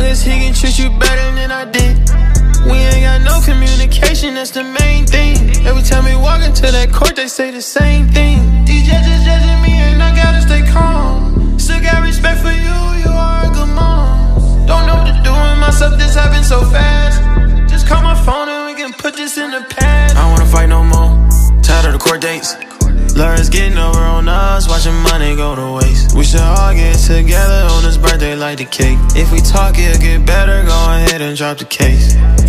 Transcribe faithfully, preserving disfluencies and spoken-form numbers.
as he can treat you better than I did. We ain't got no communication, that's the main thing. Every time we walk into that court, they say the same thing. These judges judging me and I gotta stay calm. Still got respect for you, you are a good mom. Don't know what to do with myself, this happened so fast. Just call my phone and we can put this in the past. I don't wanna fight no more, tired of the court dates. Lawyers getting over on us, watching money go to waste. We should all get together on this birthday, like the cake. If we talk, it'll get better, go ahead and drop the case.